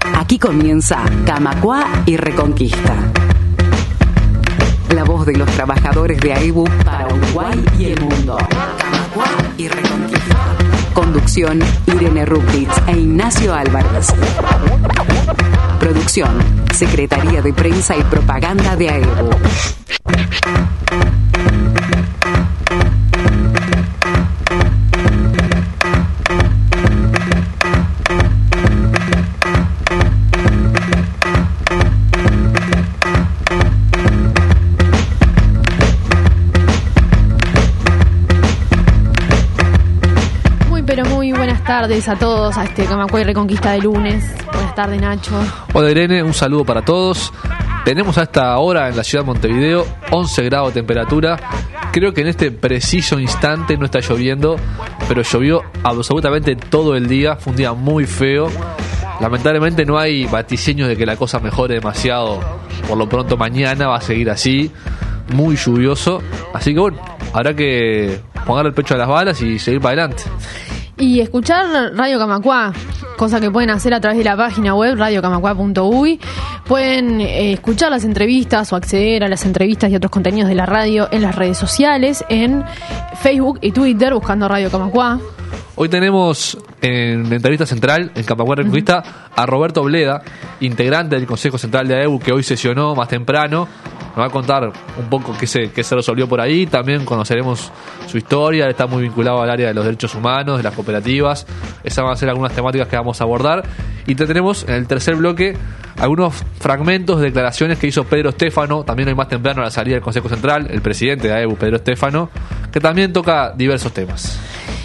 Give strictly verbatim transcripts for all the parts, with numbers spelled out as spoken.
Aquí comienza Camacuá y Reconquista. La voz de los trabajadores de AEBU para Uruguay y el mundo. Camacuá y Reconquista. Conducción, Irene Ruptitz e Ignacio Álvarez. Producción, Secretaría de Prensa y Propaganda de AEBU. Buenas tardes a todos a este Camacuá y Reconquista de lunes. Buenas tardes, Nacho. Hola, Irene, un saludo para todos. Tenemos a esta hora en la ciudad de Montevideo once grados de temperatura. Creo que en este preciso instante no está lloviendo, pero llovió absolutamente todo el día. Fue un día muy feo. Lamentablemente no hay vaticinios de que la cosa mejore demasiado. Por lo pronto mañana va a seguir así, muy lluvioso. Así que bueno, habrá que poner el pecho a las balas y seguir para adelante. Y escuchar Radio Camacuá, cosa que pueden hacer a través de la página web radio camacuá punto uy. Pueden eh, escuchar las entrevistas o acceder a las entrevistas y otros contenidos de la radio en las redes sociales, en Facebook y Twitter, buscando Radio Camacuá. Hoy tenemos en la entrevista central, en Camacuá Reconquista, uh-huh. a Roberto Bleda, integrante del Consejo Central de AEBU, que hoy sesionó más temprano. Nos va a contar un poco qué se, qué se resolvió por ahí. También conoceremos su historia. Está muy vinculado al área de los derechos humanos, de las cooperativas. Esas van a ser algunas temáticas que vamos a abordar. Y tenemos en el tercer bloque algunos fragmentos de declaraciones que hizo Pedro Stefano, también hoy más temprano a la salida del Consejo Central, el presidente de AEBU, Pedro Stefano, que también toca diversos temas.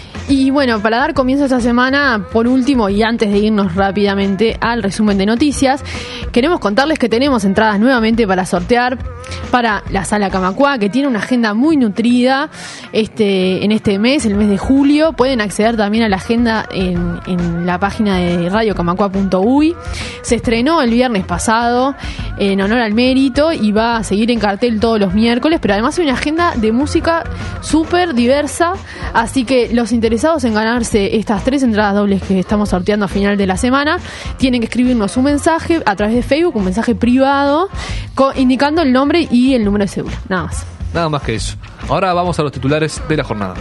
Y bueno, para dar comienzo a esta semana, por último, y antes de irnos rápidamente al resumen de noticias, queremos contarles que tenemos entradas nuevamente para sortear para la Sala Camacuá, que tiene una agenda muy nutrida este en este mes, el mes de julio. Pueden acceder también a la agenda en, en la página de radio camacuá punto uy. Se estrenó el viernes pasado en honor al mérito y va a seguir en cartel todos los miércoles, pero además hay una agenda de música súper diversa, así que los interesados en ganarse estas tres entradas dobles que estamos sorteando a final de la semana tienen que escribirnos un mensaje a través de Facebook, un mensaje privado co- indicando el nombre y el número de cédula, nada más. Nada más que eso. Ahora vamos a los titulares de la jornada.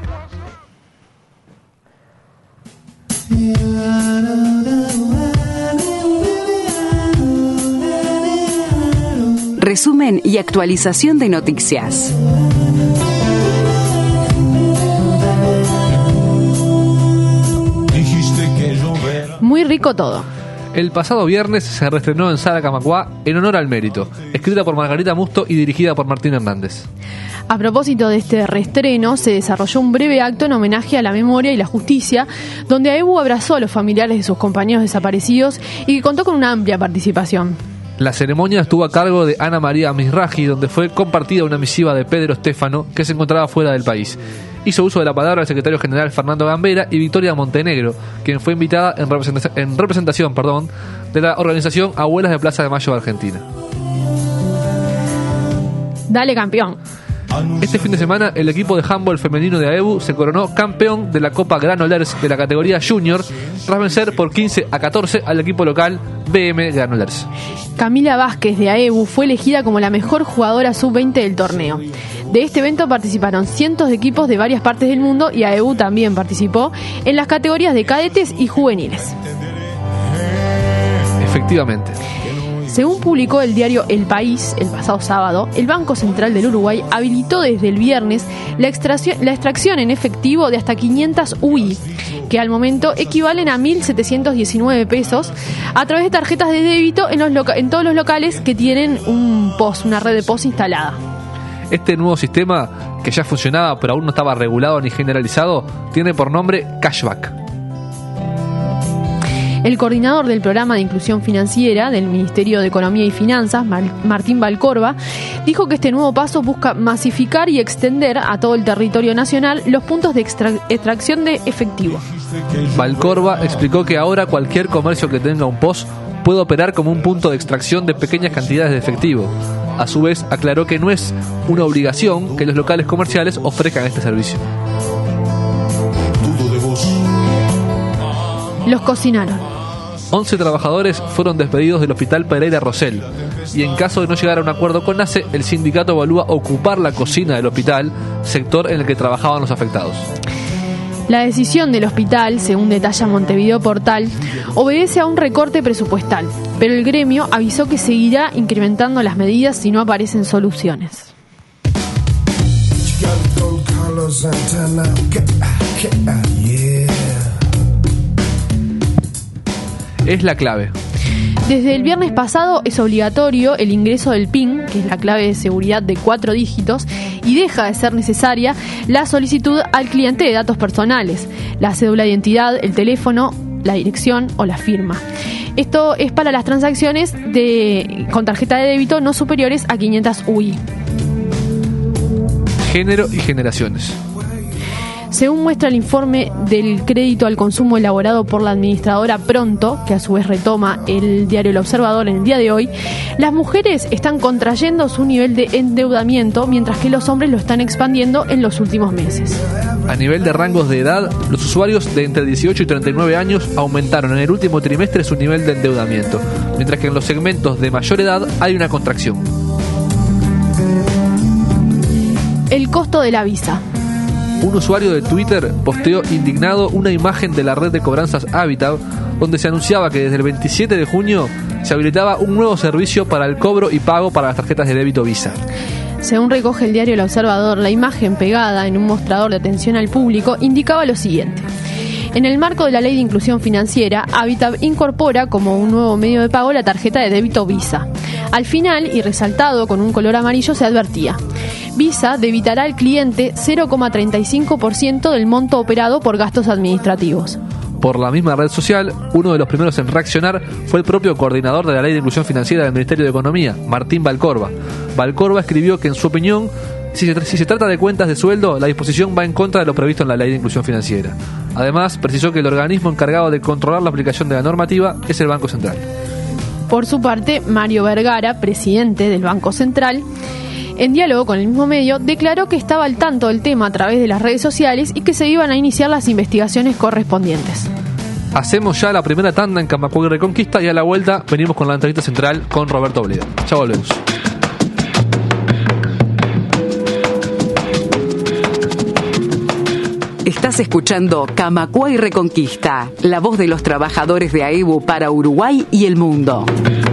Resumen y actualización de noticias. Muy rico todo. El pasado viernes se reestrenó en Sala Camacuá En honor al mérito, escrita por Margarita Musto y dirigida por Martín Hernández. A propósito de este reestreno, se desarrolló un breve acto en homenaje a la memoria y la justicia, donde AEBU abrazó a los familiares de sus compañeros desaparecidos y que contó con una amplia participación. La ceremonia estuvo a cargo de Ana María Mizrahi, donde fue compartida una misiva de Pedro Stefano, que se encontraba fuera del país. Hizo uso de la palabra el secretario general Fernando Gambera y Victoria Montenegro, quien fue invitada en representación, en representación perdón, de la organización Abuelas de Plaza de Mayo de Argentina. Dale, campeón. Este fin de semana el equipo de handball femenino de AEBU se coronó campeón de la Copa Granollers de la categoría Junior tras vencer por quince a catorce al equipo local B M Granollers. Camila Vázquez de AEBU fue elegida como la mejor jugadora sub veinte del torneo. De este evento participaron cientos de equipos de varias partes del mundo y AEBU también participó en las categorías de cadetes y juveniles. Efectivamente. Según publicó el diario El País el pasado sábado, el Banco Central del Uruguay habilitó desde el viernes la extracción, la extracción en efectivo de hasta quinientas U I, que al momento equivalen a mil setecientos diecinueve pesos, a través de tarjetas de débito en, los loca- en todos los locales que tienen un P O S, una red de P O S instalada. Este nuevo sistema, que ya funcionaba pero aún no estaba regulado ni generalizado, tiene por nombre Cashback. El coordinador del programa de inclusión financiera del Ministerio de Economía y Finanzas, Martín Valcorba, dijo que este nuevo paso busca masificar y extender a todo el territorio nacional los puntos de extra- extracción de efectivo. Valcorba explicó que ahora cualquier comercio que tenga un P O S puede operar como un punto de extracción de pequeñas cantidades de efectivo. A su vez, aclaró que no es una obligación que los locales comerciales ofrezcan este servicio. Los cocinaron. once trabajadores fueron despedidos del Hospital Pereira Rosell. Y en caso de no llegar a un acuerdo con NACE, el sindicato evalúa ocupar la cocina del hospital, sector en el que trabajaban los afectados. La decisión del hospital, según detalla Montevideo Portal, obedece a un recorte presupuestal, pero el gremio avisó que seguirá incrementando las medidas si no aparecen soluciones. Es la clave. Desde el viernes pasado es obligatorio el ingreso del P I N, que es la clave de seguridad de cuatro dígitos, y deja de ser necesaria la solicitud al cliente de datos personales, la cédula de identidad, el teléfono, la dirección o la firma. Esto es para las transacciones de, con tarjeta de débito no superiores a quinientos U I. Género y generaciones. Según muestra el informe del crédito al consumo elaborado por la administradora Pronto, que a su vez retoma el diario El Observador en el día de hoy, las mujeres están contrayendo su nivel de endeudamiento, mientras que los hombres lo están expandiendo en los últimos meses. A nivel de rangos de edad, los usuarios de entre dieciocho y treinta y nueve años aumentaron en el último trimestre su nivel de endeudamiento, mientras que en los segmentos de mayor edad hay una contracción. El costo de la visa. Un usuario de Twitter posteó indignado una imagen de la red de cobranzas Habitat, donde se anunciaba que desde el veintisiete de junio se habilitaba un nuevo servicio para el cobro y pago para las tarjetas de débito Visa. Según recoge el diario El Observador, la imagen pegada en un mostrador de atención al público indicaba lo siguiente. En el marco de la Ley de Inclusión Financiera, Habitat incorpora como un nuevo medio de pago la tarjeta de débito Visa. Al final, y resaltado con un color amarillo, se advertía: Visa debitará al cliente cero coma treinta y cinco por ciento del monto operado por gastos administrativos. Por la misma red social, uno de los primeros en reaccionar fue el propio coordinador de la Ley de Inclusión Financiera del Ministerio de Economía, Martín Valcorba. Valcorba escribió que, en su opinión, si se, si se trata de cuentas de sueldo, la disposición va en contra de lo previsto en la Ley de Inclusión Financiera. Además, precisó que el organismo encargado de controlar la aplicación de la normativa es el Banco Central. Por su parte, Mario Vergara, presidente del Banco Central, en diálogo con el mismo medio, declaró que estaba al tanto del tema a través de las redes sociales y que se iban a iniciar las investigaciones correspondientes. Hacemos ya la primera tanda en Camacuá y Reconquista, y a la vuelta venimos con la entrevista central con Roberto Bleda. Ya volvemos. Estás escuchando Camacuá y Reconquista, la voz de los trabajadores de AEBU para Uruguay y el mundo.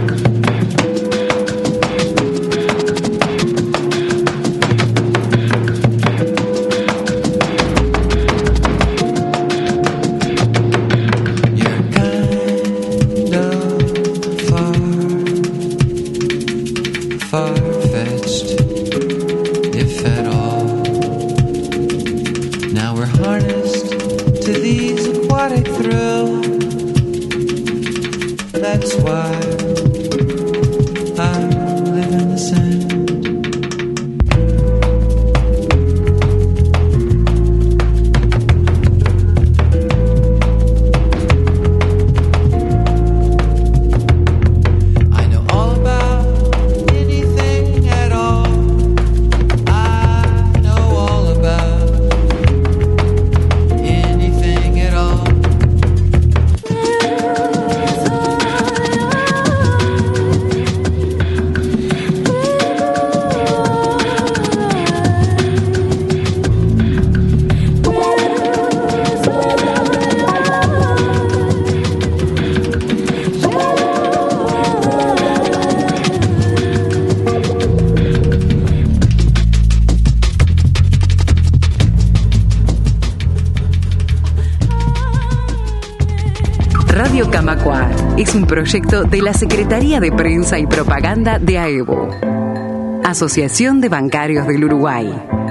Radio Camacuá es un proyecto de la Secretaría de Prensa y Propaganda de AEBU, Asociación de Bancarios del Uruguay.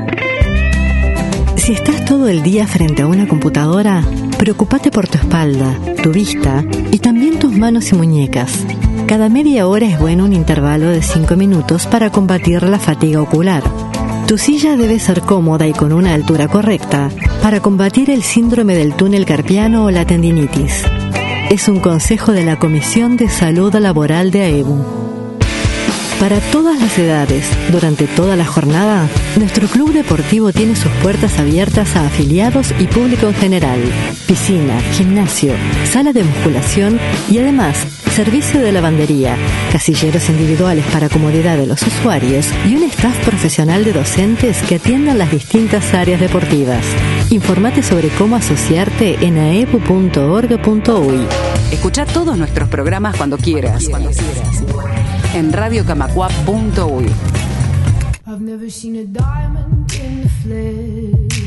Si estás todo el día frente a una computadora, preocúpate por tu espalda, tu vista y también tus manos y muñecas. Cada media hora es bueno un intervalo de cinco minutos para combatir la fatiga ocular. Tu silla debe ser cómoda y con una altura correcta para combatir el síndrome del túnel carpiano o la tendinitis. Es un consejo de la Comisión de Salud Laboral de AEBU. Para todas las edades, durante toda la jornada, nuestro club deportivo tiene sus puertas abiertas a afiliados y público en general. Piscina, gimnasio, sala de musculación y además servicio de lavandería, casilleros individuales para comodidad de los usuarios y un staff profesional de docentes que atiendan las distintas áreas deportivas. Informate sobre cómo asociarte en aebu punto org punto uy. Escucha todos nuestros programas cuando quieras. Cuando quieras. En radio camacua punto uy. I've never seen a diamond in the flesh.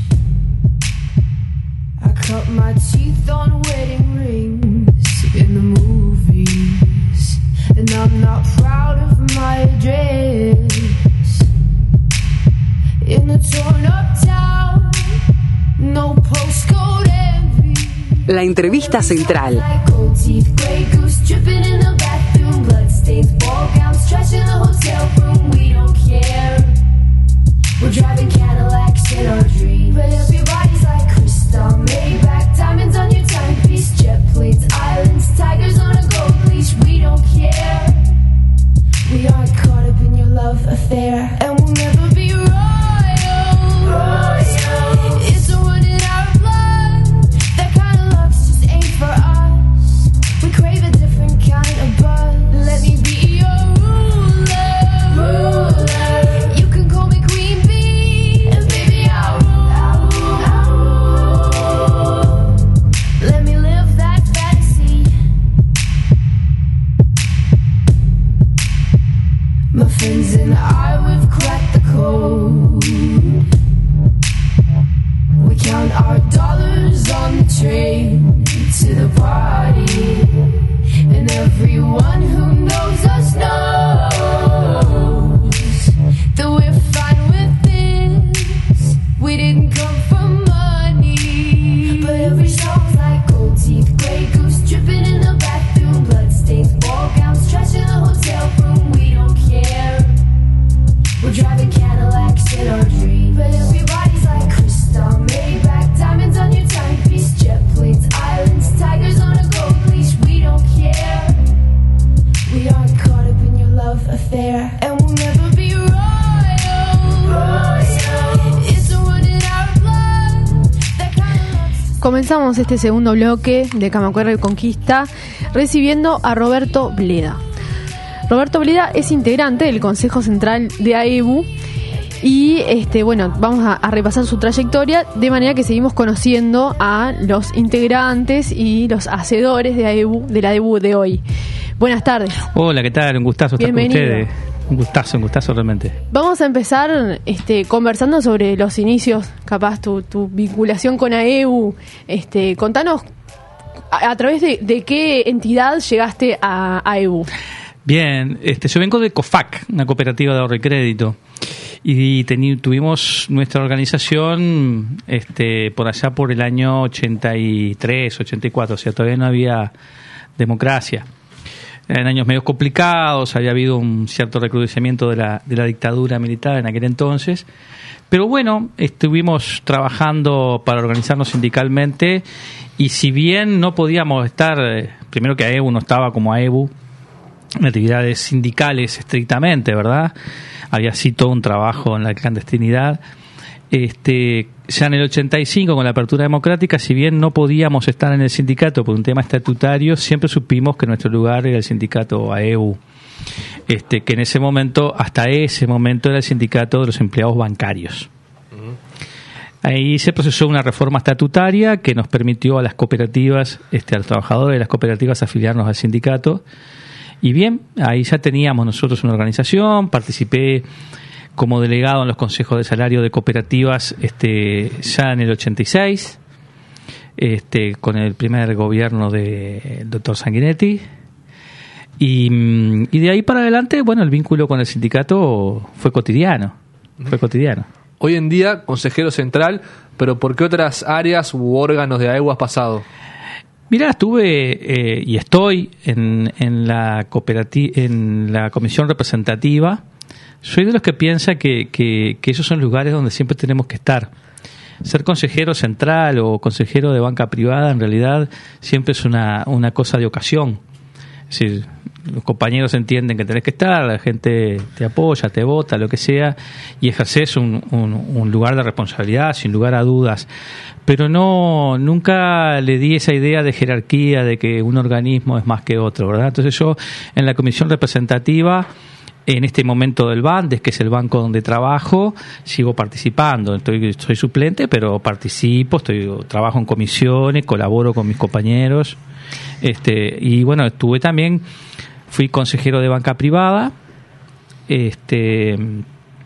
I cut my teeth on wedding rings in the movies, and I'm not proud of my address. In a torn up town, no postcode envy. La entrevista central. Like gold teeth, grey goose dripping in the bathroom, bloodstains, ball gowns, trash in the hotel room. We don't care. We're driving Cadillacs in our dreams, but everybody's like crystal, Maybach, diamonds on your timepiece, jet planes, islands, tigers on a gold leash. We don't care. We aren't caught up in your love affair, and we'll never be royal. Royal. It's a run in our blood. That kind of luck's just ain't for us. We crave a different kind of buzz. Let me be your ruler. Ruler. You can call me Queen Bee, and baby I'll rule. I'll rule. Let me live that fantasy. My friends and I, we've cracked the code. We count our dollars on the train to the party, and everyone who knows us knows that we're fine with this. We didn't come for money, but every song's like gold teeth, grey goose dripping in the bathroom, bloodstains, ball gowns, trash in the hotel room. We don't care. We're driving Cadillacs in our dreams, but everybody's like crystal, Maybach, diamonds on your timepiece, jet planes, islands, tigers on a gold leash. We don't care. We aren't caught up in your love affair, and we'll never be royal. Royal. It's a run in our blood. That kind of love's Comenzamos este segundo bloque de Camacua Reconquista recibiendo a Roberto Bleda. Roberto Bleda es integrante del Consejo Central de AEBU y este bueno vamos a, a repasar su trayectoria de manera que seguimos conociendo a los integrantes y los hacedores de AEBU, de la AEBU de hoy. Buenas tardes. Hola, ¿qué tal? Un gustazo estar Bienvenido. con ustedes. Un gustazo, un gustazo realmente. Vamos a empezar este, conversando sobre los inicios, capaz tu, tu vinculación con AEBU. Este, contanos a, a través de, de qué entidad llegaste a AEBU. Bien, este, yo vengo de COFAC, una cooperativa de ahorro y crédito, y teni, tuvimos nuestra organización este, por allá por el año ochenta y tres, ochenta y cuatro, o sea, todavía no había democracia. Eran años medio complicados, había habido un cierto recrudecimiento de la, de la dictadura militar en aquel entonces, pero bueno, estuvimos trabajando para organizarnos sindicalmente, y si bien no podíamos estar, primero que AEBU no estaba como AEBU, en actividades sindicales estrictamente, ¿verdad? Había así todo un trabajo en la clandestinidad. Este, ya en el ochenta y cinco, con la apertura democrática, si bien no podíamos estar en el sindicato por un tema estatutario, siempre supimos que nuestro lugar era el sindicato AEBU, este, que en ese momento, hasta ese momento, era el sindicato de los empleados bancarios. Ahí se procesó una reforma estatutaria que nos permitió a las cooperativas, este, a los trabajadores de las cooperativas afiliarnos al sindicato. Y bien, ahí ya teníamos nosotros una organización, participé como delegado en los consejos de salario de cooperativas este, ya en el ochenta y seis, este, con el primer gobierno del doctor Sanguinetti. Y, y de ahí para adelante, bueno, el vínculo con el sindicato fue cotidiano, fue cotidiano. Hoy en día, consejero central, pero ¿por qué otras áreas u órganos de AEBU has pasado? Mirá, estuve eh, y estoy en, en la cooperativa, en la comisión representativa. Soy de los que piensa que, que, que esos son lugares donde siempre tenemos que estar. Ser consejero central o consejero de banca privada en realidad siempre es una, una cosa de ocasión. Es decir, los compañeros entienden que tenés que estar, la gente te apoya, te vota, lo que sea, y ejerces un, un, un lugar de responsabilidad, sin lugar a dudas. Pero no, nunca le di esa idea de jerarquía, de que un organismo es más que otro, ¿verdad? Entonces yo, en la comisión representativa, en este momento del BANDES, que es el banco donde trabajo, sigo participando. Estoy, soy suplente, pero participo, estoy, trabajo en comisiones, colaboro con mis compañeros. Este, y bueno, estuve también, fui consejero de banca privada, este, en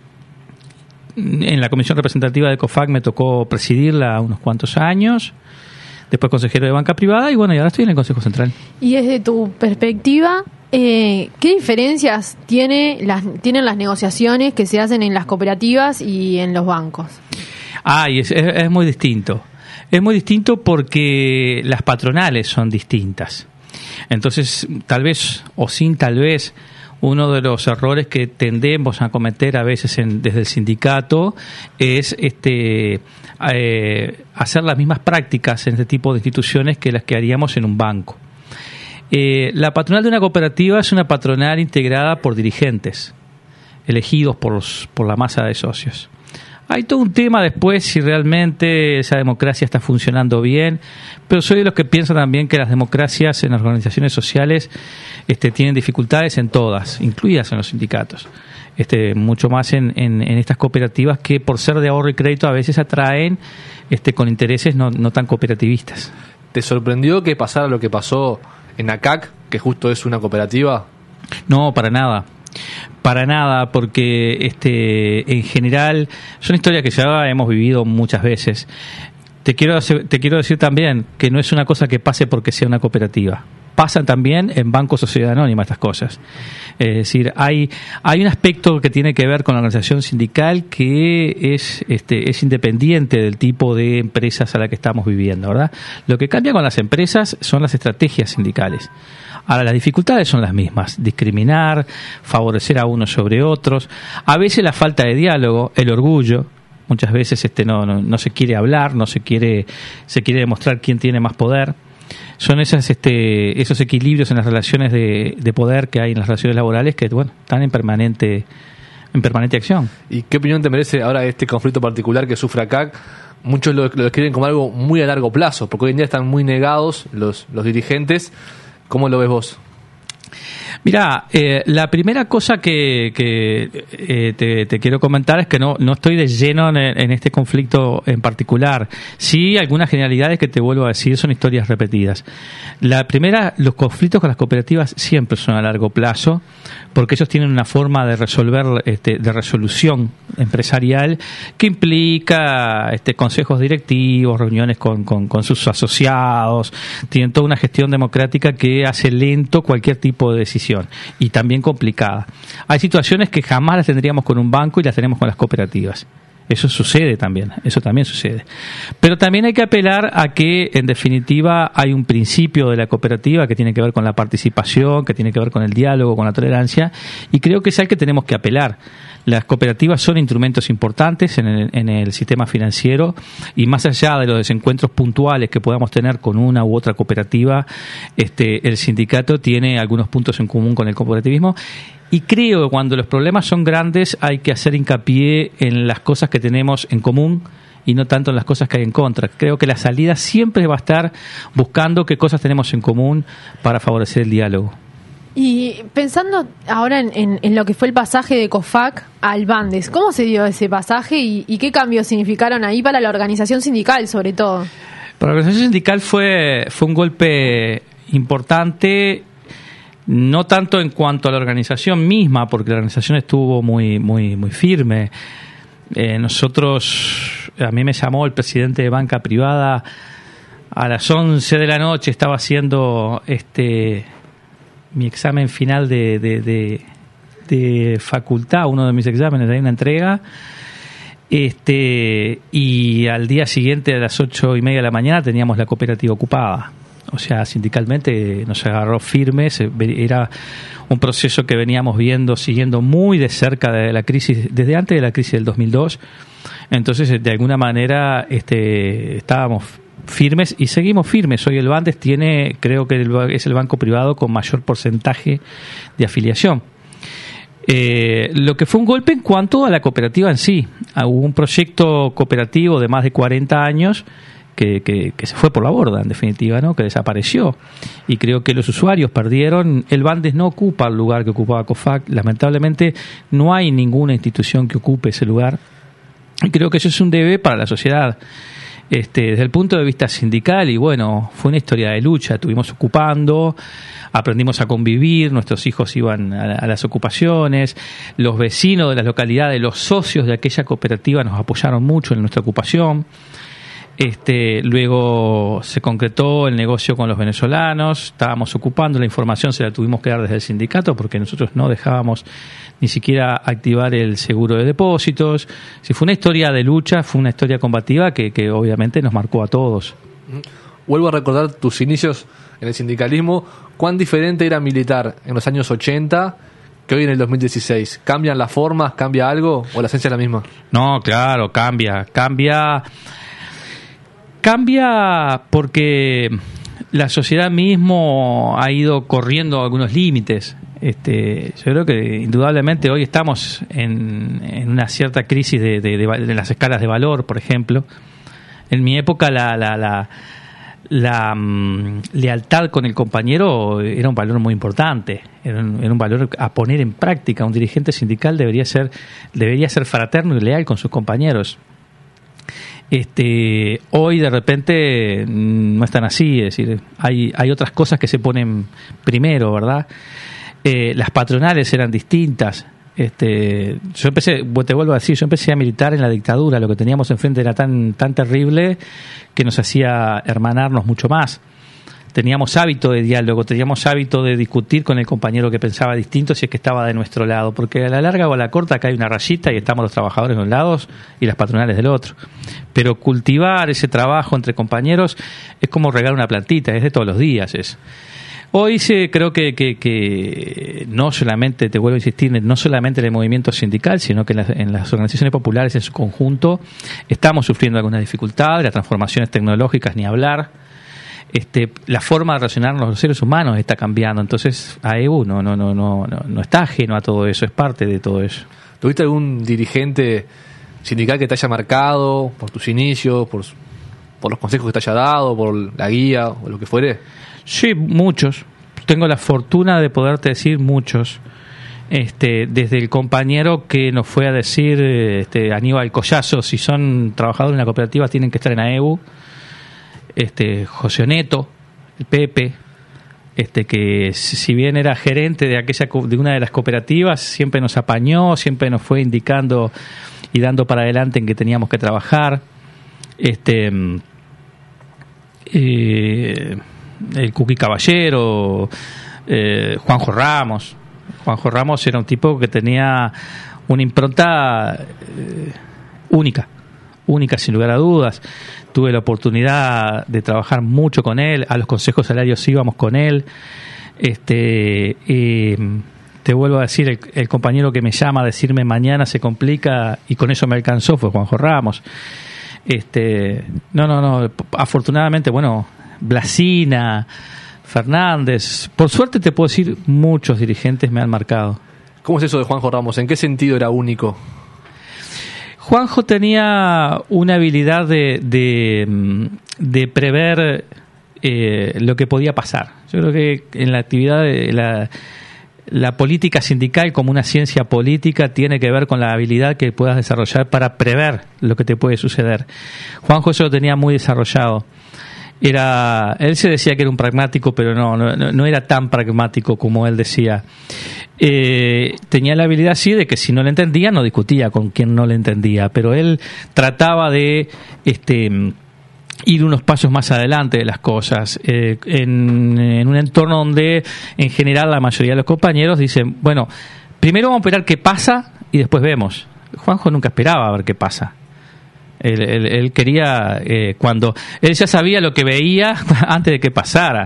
la comisión representativa de COFAC me tocó presidirla unos cuantos años, después consejero de banca privada y bueno, y ahora estoy en el Consejo Central. Y desde tu perspectiva, eh, ¿qué diferencias tiene las, tienen las negociaciones que se hacen en las cooperativas y en los bancos? Ah, y es, es, es muy distinto. Es muy distinto porque las patronales son distintas. Entonces, tal vez, o sin tal vez, uno de los errores que tendemos a cometer a veces en, desde el sindicato es este eh, hacer las mismas prácticas en este tipo de instituciones que las que haríamos en un banco. Eh, la patronal de una cooperativa es una patronal integrada por dirigentes, elegidos por, los, por la masa de socios. Hay todo un tema después si realmente esa democracia está funcionando bien, pero soy de los que piensan también que las democracias en las organizaciones sociales este, tienen dificultades en todas, incluidas en los sindicatos. Este, mucho más en, en, en estas cooperativas que por ser de ahorro y crédito a veces atraen este, con intereses no, no tan cooperativistas. ¿Te sorprendió que pasara lo que pasó en A C A C, que justo es una cooperativa? No, para nada. Para nada, porque este, en general son historias que ya hemos vivido muchas veces. Te quiero, te quiero decir también que no es una cosa que pase porque sea una cooperativa. Pasan también en bancos o sociedad anónima estas cosas. Es decir, hay hay un aspecto que tiene que ver con la organización sindical que es este es independiente del tipo de empresas a la que estamos viviendo, ¿verdad? Lo que cambia con las empresas son las estrategias sindicales. Ahora, las dificultades son las mismas: discriminar, favorecer a unos sobre otros, a veces la falta de diálogo, el orgullo. Muchas veces este no, no, no se quiere hablar, no se quiere se quiere demostrar quién tiene más poder. Son esas este esos equilibrios en las relaciones de, de poder que hay en las relaciones laborales que bueno están en permanente en permanente acción. ¿Y qué opinión te merece ahora este conflicto particular que sufre A C A C? Muchos lo, lo describen como algo muy a largo plazo, porque hoy en día están muy negados los, los dirigentes. ¿Cómo lo ves vos? Mirá, eh, la primera cosa que, que eh, te, te quiero comentar es que no, no estoy de lleno en, en este conflicto en particular. Sí, algunas generalidades que te vuelvo a decir son historias repetidas. La primera, los conflictos con las cooperativas siempre son a largo plazo, porque ellos tienen una forma de resolver, este, de resolución empresarial que implica este, consejos directivos, reuniones con, con, con sus asociados, tienen toda una gestión democrática que hace lento cualquier tipo de decisión y también complicada. Hay situaciones que jamás las tendríamos con un banco y las tenemos con las cooperativas. Eso sucede también, eso también sucede. Pero también hay que apelar a que, en definitiva, hay un principio de la cooperativa que tiene que ver con la participación, que tiene que ver con el diálogo, con la tolerancia, y creo que es al que tenemos que apelar. Las cooperativas son instrumentos importantes en el, en el sistema financiero y más allá de los desencuentros puntuales que podamos tener con una u otra cooperativa, este, el sindicato tiene algunos puntos en común con el cooperativismo. Y creo que cuando los problemas son grandes hay que hacer hincapié en las cosas que tenemos en común y no tanto en las cosas que hay en contra. Creo que la salida siempre va a estar buscando qué cosas tenemos en común para favorecer el diálogo. Y pensando ahora en, en, en lo que fue el pasaje de COFAC al BANDES, ¿cómo se dio ese pasaje y, y qué cambios significaron ahí para la organización sindical, sobre todo? Para la organización sindical fue, fue un golpe importante, no tanto en cuanto a la organización misma, porque la organización estuvo muy muy muy firme. Eh, nosotros, a mí me llamó el presidente de banca privada a las once de la noche, estaba haciendo este mi examen final de, de, de, de facultad, uno de mis exámenes, hay una entrega, este y al día siguiente a las ocho y media de la mañana teníamos la cooperativa ocupada. O sea, sindicalmente nos agarró firmes, era un proceso que veníamos viendo, siguiendo muy de cerca de la crisis, desde antes de la crisis del dos mil dos. Entonces, de alguna manera, este, estábamos firmes y seguimos firmes. Hoy el Bandes tiene, creo que el- es el banco privado con mayor porcentaje de afiliación. Eh, lo que fue un golpe en cuanto a la cooperativa en sí. Ah, hubo un proyecto cooperativo de más de cuarenta años que, que, que se fue por la borda, en definitiva, ¿no? Que desapareció. Y creo que los usuarios perdieron. El Bandes no ocupa el lugar que ocupaba COFAC. Lamentablemente no hay ninguna institución que ocupe ese lugar. Y creo que eso es un deber para la sociedad. Este, desde el punto de vista sindical, y bueno, fue una historia de lucha, estuvimos ocupando, aprendimos a convivir, nuestros hijos iban a, a las ocupaciones, los vecinos de las localidades, los socios de aquella cooperativa nos apoyaron mucho en nuestra ocupación. Este, luego se concretó el negocio con los venezolanos, estábamos ocupando, la información se la tuvimos que dar desde el sindicato porque nosotros no dejábamos ni siquiera activar el seguro de depósitos. Si fue una historia de lucha, fue una historia combativa que, que obviamente nos marcó a todos. Vuelvo a recordar tus inicios en el sindicalismo. ¿Cuán diferente era militar en los años ochenta que hoy en el dos mil dieciséis? ¿Cambian las formas? ¿Cambia algo? ¿O la esencia es la misma? No, claro, cambia, cambia, cambia porque la sociedad mismo ha ido corriendo algunos límites. Este, yo creo que indudablemente hoy estamos en, en una cierta crisis de, de, de, de las escalas de valor, por ejemplo. En mi época la, la, la, la um, lealtad con el compañero era un valor muy importante, era un, era un valor a poner en práctica. Un dirigente sindical debería ser, debería ser fraterno y leal con sus compañeros. Este, hoy de repente no están así, es decir, hay, hay otras cosas que se ponen primero, ¿verdad? Eh, las patronales eran distintas. Este, yo empecé, te vuelvo a decir, yo empecé a militar en la dictadura. Lo que teníamos enfrente era tan, tan terrible que nos hacía hermanarnos mucho más. Teníamos hábito de diálogo, teníamos hábito de discutir con el compañero que pensaba distinto si es que estaba de nuestro lado, porque a la larga o a la corta acá hay una rayita y estamos los trabajadores de un lado y las patronales del otro. Pero cultivar ese trabajo entre compañeros es como regar una plantita, es de todos los días. Es. Hoy se, creo que, que, que no solamente, te vuelvo a insistir, no solamente en el movimiento sindical, sino que en las, en las organizaciones populares en su conjunto estamos sufriendo algunas dificultades, las transformaciones tecnológicas ni hablar. Este, la forma de relacionarnos los seres humanos está cambiando, entonces A E U no, no, no, no, no, no está ajeno a todo eso, es parte de todo eso. ¿Tuviste algún dirigente sindical que te haya marcado por tus inicios, por, por los consejos que te haya dado, por la guía o lo que fuere? Sí, muchos. Tengo la fortuna de poderte decir muchos. Este, desde el compañero que nos fue a decir, este, Aníbal Collazo, si son trabajadores en la cooperativa tienen que estar en A E U. Este, José Oneto, el Pepe, este, que si bien era gerente de aquella de una de las cooperativas, siempre nos apañó, siempre nos fue indicando y dando para adelante en que teníamos que trabajar. Este, eh, el Cuqui Caballero, eh, Juanjo Ramos. Juanjo Ramos era un tipo que tenía una impronta eh, única, única sin lugar a dudas. Tuve la oportunidad de trabajar mucho con él, a los consejos salarios íbamos con él. Este, eh, te vuelvo a decir, el, el compañero que me llama a decirme mañana se complica y con eso me alcanzó fue Juanjo Ramos. Este, no, no, no, afortunadamente, bueno, Blasina, Fernández, por suerte te puedo decir, muchos dirigentes me han marcado. ¿Cómo es eso de Juanjo Ramos? ¿En qué sentido era único? Juanjo tenía una habilidad de, de, de prever eh, lo que podía pasar. Yo creo que en la actividad de la, la política sindical como una ciencia política tiene que ver con la habilidad que puedas desarrollar para prever lo que te puede suceder. Juanjo eso lo tenía muy desarrollado. Era, él se decía que era un pragmático, pero no, no, no era tan pragmático como él decía. Eh, tenía la habilidad sí de que si no le entendía no discutía con quien no le entendía, pero él trataba de este ir unos pasos más adelante de las cosas eh, en, en un entorno donde en general la mayoría de los compañeros dicen, bueno, primero vamos a esperar qué pasa y después vemos. Juanjo nunca esperaba a ver qué pasa. Él, él, él quería, eh, cuando él ya sabía lo que veía antes de que pasara.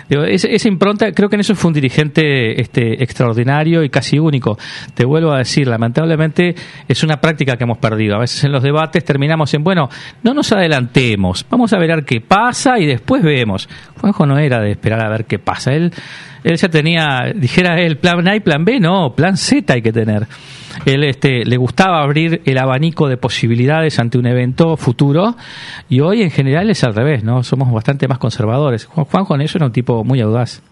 Digo, esa, esa impronta, creo que en eso fue un dirigente este, extraordinario y casi único. Te vuelvo a decir, lamentablemente es una práctica que hemos perdido. A veces en los debates terminamos en, bueno, no nos adelantemos, vamos a ver qué pasa y después vemos. Juanjo no era de esperar a ver qué pasa. Él, él ya tenía, dijera él, plan A y plan B, no, plan Z hay que tener. Él este, le gustaba abrir el abanico de posibilidades ante un evento futuro y hoy en general es al revés, ¿no? Somos bastante más conservadores. Juanjo en eso era un tipo muy audaz.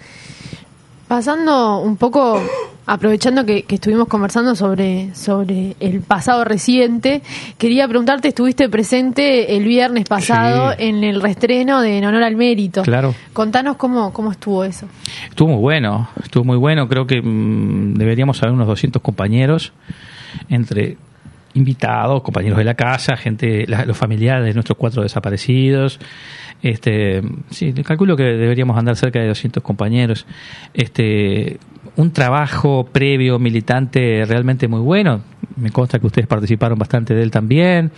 Pasando un poco, aprovechando que, que estuvimos conversando sobre, sobre el pasado reciente, quería preguntarte, estuviste presente el viernes pasado Sí. en el reestreno de En Honor al Mérito. Claro. Contanos cómo, cómo estuvo eso. Estuvo muy bueno, estuvo muy bueno. Creo que mmm, deberíamos haber unos doscientos compañeros, entre invitados, compañeros de la casa, gente, la, los familiares de nuestros cuatro desaparecidos. Este, sí, calculo que deberíamos andar cerca de doscientos compañeros. Este, un trabajo previo militante realmente muy bueno. Me consta que ustedes participaron bastante de él también.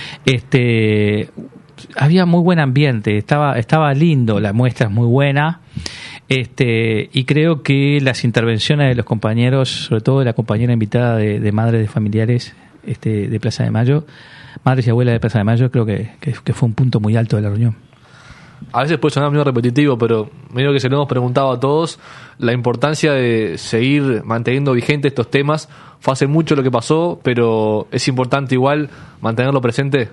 Este, había muy buen ambiente, estaba, estaba lindo, la muestra es muy buena. Este, y creo que las intervenciones de los compañeros, sobre todo de la compañera invitada de, de madres de familiares este, de Plaza de Mayo, madres y abuelas de Plaza de Mayo, creo que, que, que fue un punto muy alto de la reunión. A veces puede sonar medio repetitivo, pero medio que se lo hemos preguntado a todos, la importancia de seguir manteniendo vigentes estos temas. Fue hace mucho lo que pasó, pero es importante igual mantenerlo presente.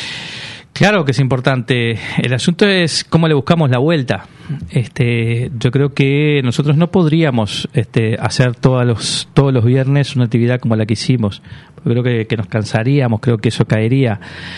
Claro que es importante. El asunto es cómo le buscamos la vuelta. Este, yo creo que nosotros no podríamos este, hacer todos los todos los viernes una actividad como la que hicimos. Creo que, que nos cansaríamos, creo que eso caería.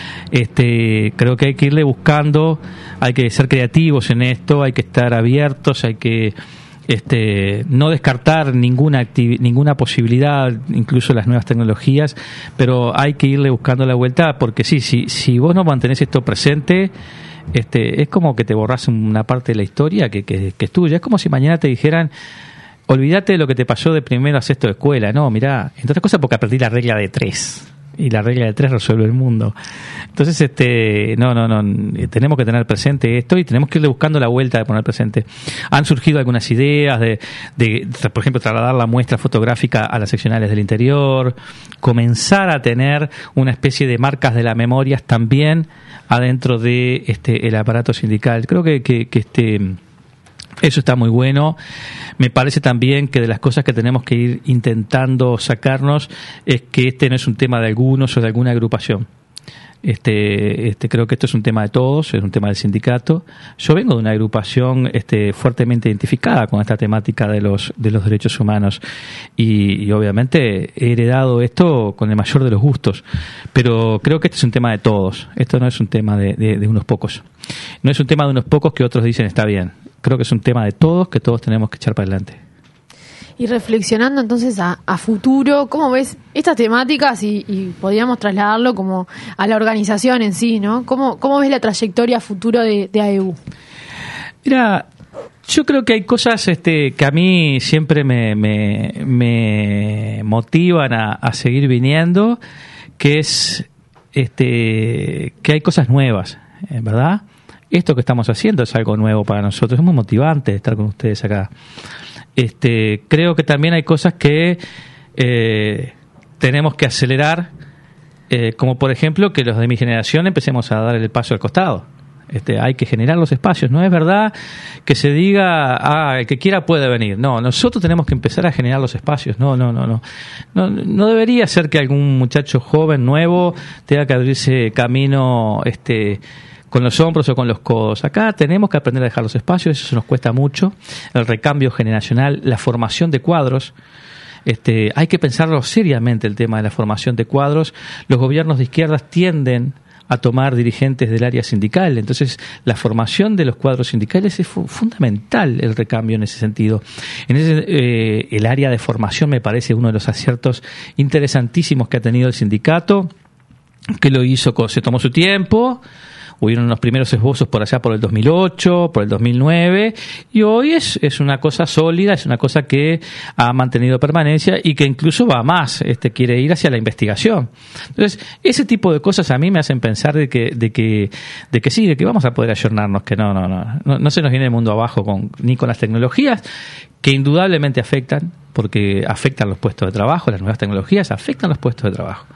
Este, creo que hay que irle buscando, hay que ser creativos en esto, hay que estar abiertos, hay que Este, no descartar ninguna activi- ninguna posibilidad, incluso las nuevas tecnologías, pero hay que irle buscando la vuelta, porque sí, si, si vos no mantenés esto presente, este, es como que te borrás una parte de la historia que, que, que es tuya. Es como si mañana te dijeran, olvídate de lo que te pasó de primero a sexto de escuela. No, mirá, entre otras cosas porque aprendí la regla de tres. Y la regla de tres resuelve el mundo. Entonces, este, no, no, no, tenemos que tener presente esto y tenemos que irle buscando la vuelta de poner presente. Han surgido algunas ideas de, de, por ejemplo, trasladar la muestra fotográfica a las seccionales del interior, comenzar a tener una especie de marcas de las memorias también adentro de este el aparato sindical. Creo que, que, que este eso está muy bueno. Me parece también que de las cosas que tenemos que ir intentando sacarnos es que este no es un tema de algunos o de alguna agrupación. Este, este, creo que esto es un tema de todos, es un tema del sindicato. Yo vengo de una agrupación este, fuertemente identificada con esta temática de los de los derechos humanos y, y obviamente he heredado esto con el mayor de los gustos, pero creo que este es un tema de todos. Esto no es un tema de, de, de unos pocos. No es un tema de unos pocos que otros dicen está bien. Creo que es un tema de todos que todos tenemos que echar para adelante. Y reflexionando entonces a, a futuro, ¿cómo ves estas temáticas y, y podríamos trasladarlo como a la organización en sí, ¿no? ¿Cómo, cómo ves la trayectoria futuro de, de A E U? Mira, yo creo que hay cosas este, que a mí siempre me, me, me motivan a, a seguir viniendo, que es este, que hay cosas nuevas, ¿verdad? Esto que estamos haciendo es algo nuevo para nosotros, es muy motivante estar con ustedes acá. Este, creo que también hay cosas que eh, tenemos que acelerar, eh, como por ejemplo que los de mi generación empecemos a dar el paso al costado. Este, hay que generar los espacios. No es verdad que se diga, ah, el que quiera puede venir. No, nosotros tenemos que empezar a generar los espacios. No, no, no, no. No, no debería ser que algún muchacho joven, nuevo, tenga que abrirse camino, este, con los hombros o con los codos. Acá tenemos que aprender a dejar los espacios, eso nos cuesta mucho. El recambio generacional, la formación de cuadros. Este, hay que pensarlo seriamente el tema de la formación de cuadros. Los gobiernos de izquierdas tienden a tomar dirigentes del área sindical. Entonces, la formación de los cuadros sindicales es fu- fundamental el recambio en ese sentido. En ese, eh, el área de formación me parece uno de los aciertos interesantísimos que ha tenido el sindicato, que lo hizo, se tomó su tiempo, hubieron los primeros esbozos por allá por el dos mil ocho, por el dos mil nueve, y hoy es, es una cosa sólida, es una cosa que ha mantenido permanencia y que incluso va más, este, quiere ir hacia la investigación. Entonces, ese tipo de cosas a mí me hacen pensar de que, de que, de que sí, de que vamos a poder ayornarnos, que no, no, no, no, no se nos viene el mundo abajo con, ni con las tecnologías, que indudablemente afectan, porque afectan los puestos de trabajo, las nuevas tecnologías afectan los puestos de trabajo.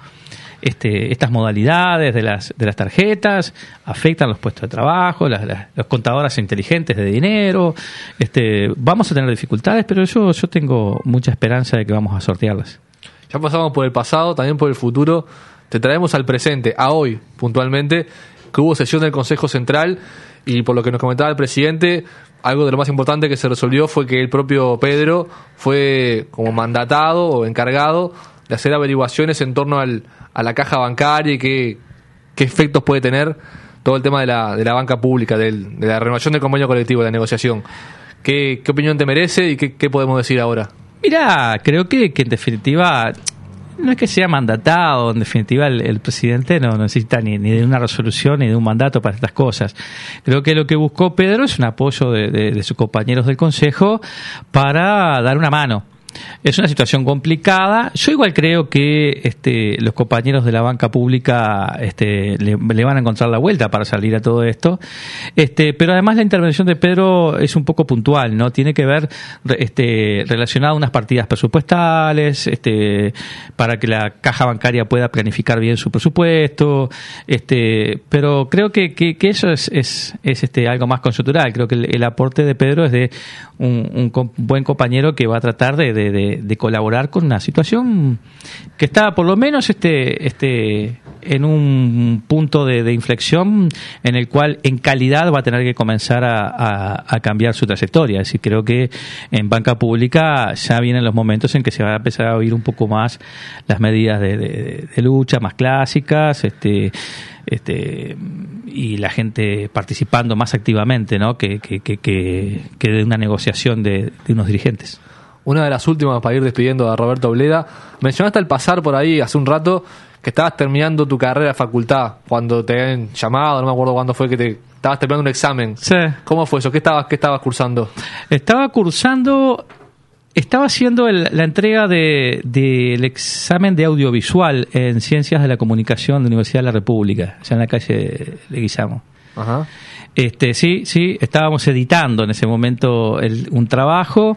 Este, estas modalidades de las, de las tarjetas afectan los puestos de trabajo, las, las, los contadores inteligentes de dinero. Este, vamos a tener dificultades, pero yo, yo tengo mucha esperanza de que vamos a sortearlas. Ya pasamos por el pasado, también por el futuro. Te traemos al presente, a hoy puntualmente, que hubo sesión del Consejo Central y por lo que nos comentaba el presidente, algo de lo más importante que se resolvió fue que el propio Pedro fue como mandatado o encargado de hacer averiguaciones en torno al, a la caja bancaria y qué, qué efectos puede tener todo el tema de la, de la banca pública, del, de la renovación del convenio colectivo, de la negociación. ¿Qué, qué opinión te merece y qué, qué podemos decir ahora? Mira, creo que, que en definitiva no es que sea mandatado, en definitiva el, el presidente no necesita ni, ni de una resolución ni de un mandato para estas cosas. Creo que lo que buscó Pedro es un apoyo de, de, de sus compañeros del Consejo para dar una mano. Es una situación complicada. Yo igual creo que este, los compañeros de la banca pública este, le, le van a encontrar la vuelta para salir a todo esto. Este, pero además la intervención de Pedro es un poco puntual, ¿no? Tiene que ver este, relacionada a unas partidas presupuestales, este, para que la caja bancaria pueda planificar bien su presupuesto. Este, pero creo que, que, que eso es, es, es este, algo más conjuntural. Creo que el, el aporte de Pedro es de un, un com- buen compañero que va a tratar de, de De, de colaborar con una situación que está por lo menos este, este, en un punto de, de inflexión en el cual en calidad va a tener que comenzar a, a, a cambiar su trayectoria. Es decir, creo que en banca pública ya vienen los momentos en que se va a empezar a oír un poco más las medidas de, de, de lucha más clásicas, este Este, y la gente participando más activamente, ¿no? que, que, que, que, que de una negociación de, de unos dirigentes. Una de las últimas para ir despidiendo a Roberto Bleda. Mencionaste al pasar por ahí hace un rato que estabas terminando tu carrera de facultad, cuando te habían llamado, no me acuerdo cuándo fue que te estabas terminando un examen. Sí. ¿Cómo fue eso? ¿Qué estabas, qué estabas cursando? Estaba cursando, estaba haciendo el, la entrega de, del examen de audiovisual en Ciencias de la Comunicación de la Universidad de la República, allá en la calle Leguizamo. Ajá. Este, sí, sí, estábamos editando en ese momento el, un trabajo,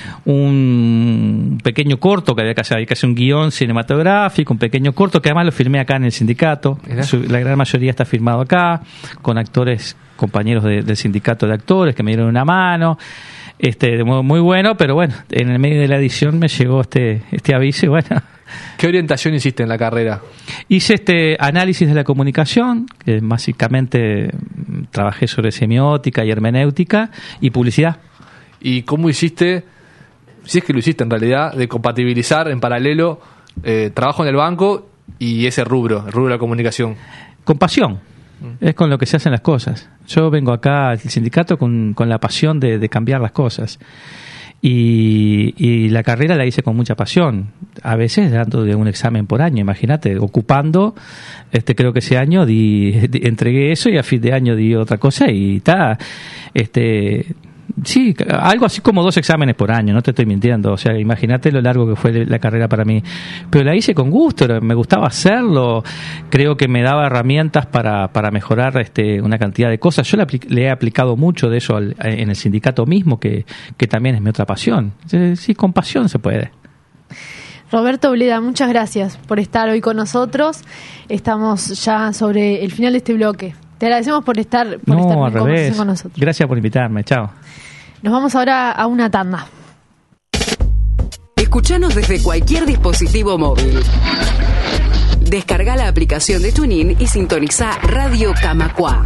un pequeño corto que había que hacer, había que hacer un guión cinematográfico, un pequeño corto que además lo filmé acá en el sindicato. Su, la gran mayoría está filmado acá, con actores, compañeros de, del sindicato de actores que me dieron una mano. Este, de modo muy bueno, pero bueno, en el medio de la edición me llegó este, este aviso y bueno. ¿Qué orientación hiciste en la carrera? Hice este análisis de la comunicación, que básicamente trabajé sobre semiótica y hermenéutica y publicidad. ¿Y cómo hiciste, si es que lo hiciste en realidad, de compatibilizar en paralelo eh, trabajo en el banco y ese rubro, el rubro de la comunicación? Con pasión. Es con lo que se hacen las cosas. Yo vengo acá al sindicato con, con la pasión de, de cambiar las cosas. Y, y la carrera la hice con mucha pasión. A veces dando de un examen por año, imagínate, ocupando. Este, creo que ese año di, di, entregué eso y a fin de año di otra cosa y está. Este. Sí, algo así como dos exámenes por año, no te estoy mintiendo, o sea, imagínate lo largo que fue la carrera para mí, pero la hice con gusto, me gustaba hacerlo, creo que me daba herramientas para, para mejorar este, una cantidad de cosas. Yo le, apl- le he aplicado mucho de eso al, en el sindicato mismo, que, que también es mi otra pasión. Sí, con pasión se puede. Roberto Bleda, muchas gracias por estar hoy con nosotros. Estamos ya sobre el final de este bloque. Te agradecemos por estar, por no, estar en al conversación revés. con nosotros. Gracias por invitarme, chao. Nos vamos ahora a una tanda. Escuchanos desde cualquier dispositivo móvil. Descarga la aplicación de TuneIn y sintoniza Radio Camacuá.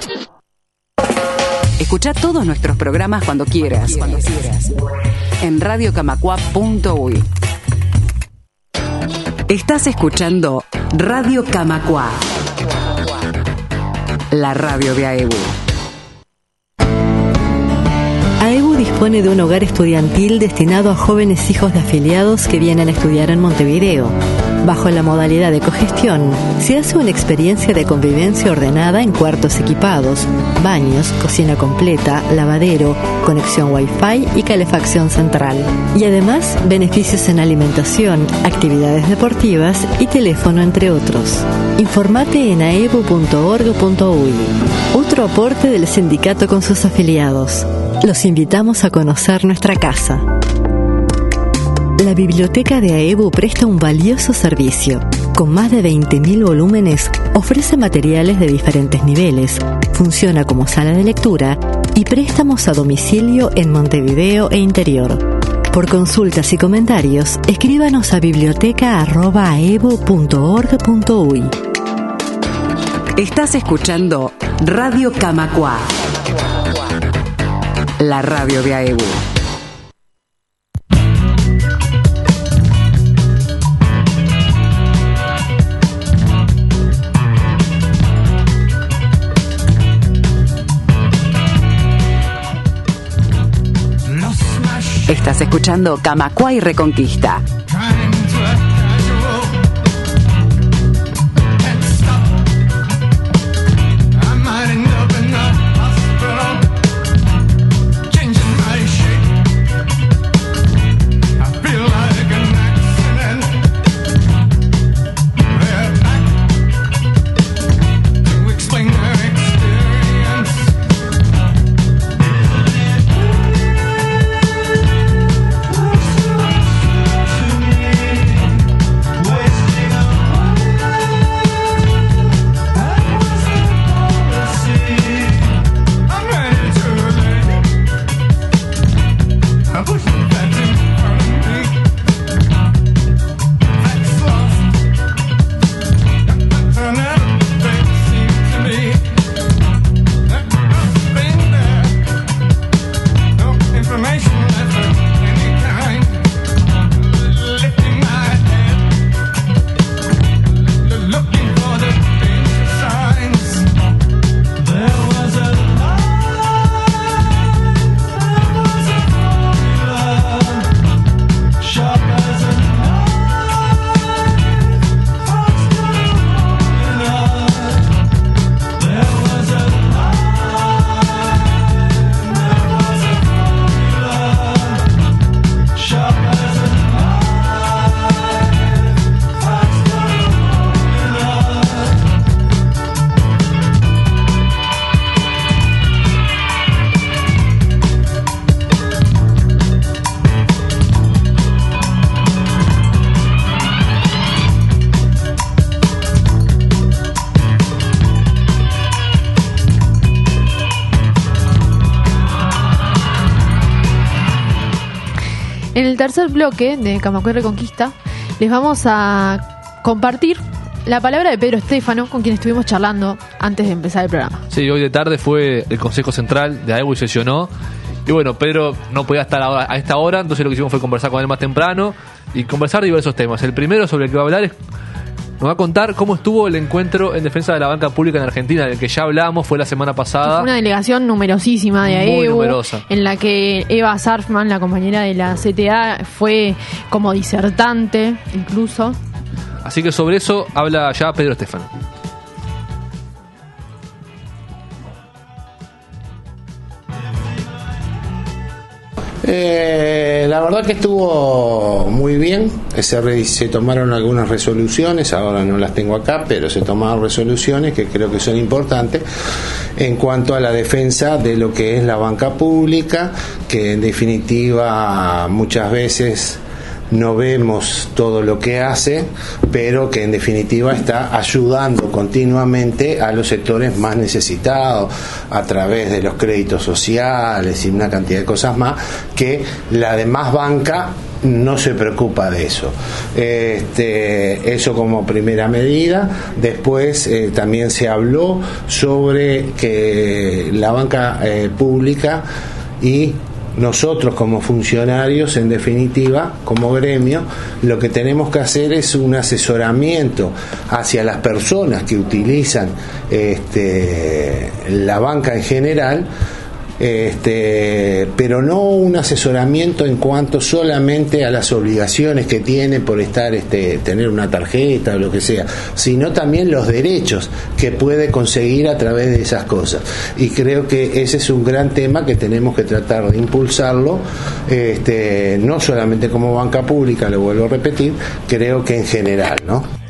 Escucha todos nuestros programas cuando quieras. Cuando quieras. En radio camacuá punto uy. Estás escuchando Radio Camacuá, la radio de A E B U. A E B U dispone de un hogar estudiantil destinado a jóvenes hijos de afiliados que vienen a estudiar en Montevideo. Bajo la modalidad de cogestión, se hace una experiencia de convivencia ordenada en cuartos equipados, baños, cocina completa, lavadero, conexión Wi-Fi y calefacción central. Y además, beneficios en alimentación, actividades deportivas y teléfono, entre otros. Informate en aebu punto org punto uy. Otro aporte del sindicato con sus afiliados. Los invitamos a conocer nuestra casa. La biblioteca de AEBU presta un valioso servicio. Con más de veinte mil volúmenes, ofrece materiales de diferentes niveles, funciona como sala de lectura y préstamos a domicilio en Montevideo e interior. Por consultas y comentarios, escríbanos a biblioteca arroba aebu punto org punto uy. Estás escuchando Radio Camacuá, la radio de AEBU. Estás escuchando Camacuá y Reconquista. En el tercer bloque de Camacuá y Reconquista les vamos a compartir la palabra de Pedro Estéfano, con quien estuvimos charlando antes de empezar el programa. Sí, hoy de tarde fue el Consejo Central de AEBU y sesionó. Y bueno, Pedro no podía estar a esta hora, entonces lo que hicimos fue conversar con él más temprano y conversar diversos temas. El primero sobre el que va a hablar es, nos va a contar cómo estuvo el encuentro en defensa de la banca pública en Argentina, del que ya hablamos, fue la semana pasada. Fue una delegación numerosísima de AEBU, muy numerosa, en la que Eva Sarfman, la compañera de la C T A, fue como disertante incluso. Así que sobre eso habla ya Pedro Estéfano. Eh, la verdad que estuvo muy bien. Se, se tomaron algunas resoluciones, ahora no las tengo acá, pero se tomaron resoluciones que creo que son importantes en cuanto a la defensa de lo que es la banca pública, que en definitiva muchas veces no vemos todo lo que hace, pero que en definitiva está ayudando continuamente a los sectores más necesitados a través de los créditos sociales y una cantidad de cosas más, que la demás banca no se preocupa de eso. Este, eso como primera medida. Después eh, también se habló sobre que la banca eh, pública y nosotros como funcionarios, en definitiva, como gremio, lo que tenemos que hacer es un asesoramiento hacia las personas que utilizan este, la banca en general, Este, pero no un asesoramiento en cuanto solamente a las obligaciones que tiene por estar, este, tener una tarjeta o lo que sea, sino también los derechos que puede conseguir a través de esas cosas. Y creo que ese es un gran tema que tenemos que tratar de impulsarlo, este, no solamente como banca pública, lo vuelvo a repetir, creo que en general, ¿no?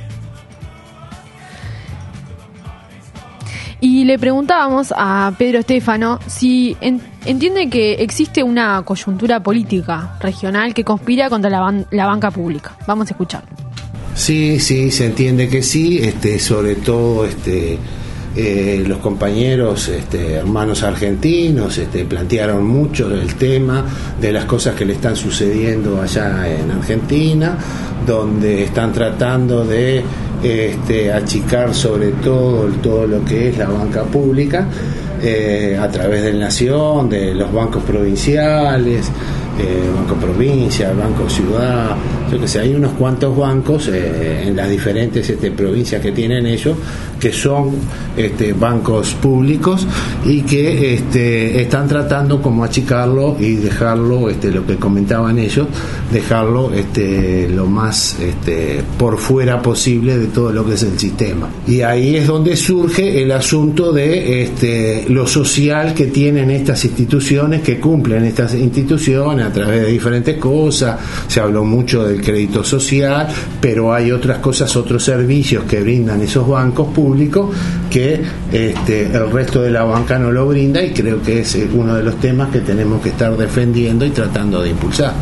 Y le preguntábamos a Pedro Stefano si en, entiende que existe una coyuntura política regional que conspira contra la, ban, la banca pública. Vamos a escuchar. Sí, sí, se entiende que sí, este, sobre todo este, eh, los compañeros, este, hermanos argentinos, este, plantearon mucho el tema de las cosas que le están sucediendo allá en Argentina, donde están tratando de Este, achicar sobre todo todo lo que es la banca pública eh, a través del Nación, de los bancos provinciales, eh, Banco Provincia, Banco Ciudad, yo que sé, hay unos cuantos bancos eh, en las diferentes este, provincias que tienen ellos, que son este, bancos públicos y que este, están tratando como achicarlo y dejarlo, este, lo que comentaban ellos, dejarlo este, lo más este, por fuera posible de todo lo que es el sistema. Y ahí es donde surge el asunto de este, lo social que tienen estas instituciones, que cumplen estas instituciones a través de diferentes cosas. Se habló mucho del crédito social, pero hay otras cosas, otros servicios que brindan esos bancos públicos que este, el resto de la banca no lo brinda, y creo que es uno de los temas que tenemos que estar defendiendo y tratando de impulsar.